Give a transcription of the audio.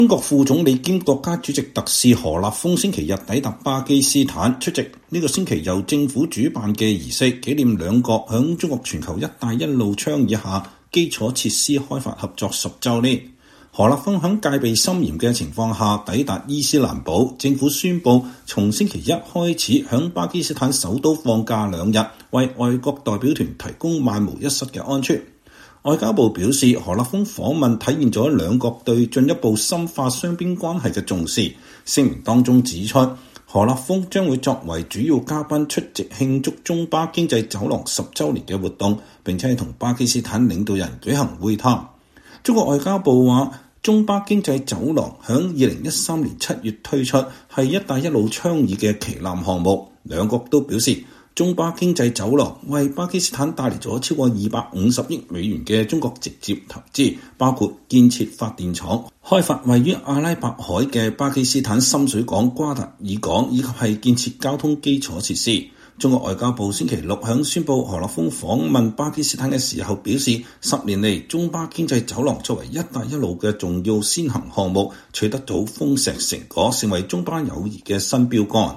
中國副總理兼國家主席特使何立峰星期日抵達巴基斯坦，出席呢個星期由政府主辦嘅儀式，紀念兩國響中國全球一帶一路倡議下基礎設施開發合作10週年。何立峰響戒備森嚴嘅情況下抵達伊斯蘭堡，政府宣布從星期一開始響巴基斯坦首都放假2日，為外國代表團提供萬無一失嘅安全。外交部表示，何立峰訪問體現咗兩國對進一步深化雙邊關係嘅重視。聲明當中指出，何立峰將會作為主要嘉賓出席慶祝中巴經濟走廊10週年嘅活動，並且同巴基斯坦領導人舉行會談。中國外交部話，中巴經濟走廊響2013年7月推出，係一帶一路倡議嘅旗艦項目。兩國都表示，中巴經濟走廊為巴基斯坦帶嚟咗超過250億美元嘅中國直接投資，包括建設發電廠、開發位於阿拉伯海嘅巴基斯坦深水港瓜達爾港，以及係建設交通基礎設施。中國外交部星期六響宣布何立峰訪問巴基斯坦嘅時候表示，10年嚟中巴經濟走廊作為一帶一路嘅重要先行項目，取得咗豐碩成果，成為中巴友誼嘅新標杆。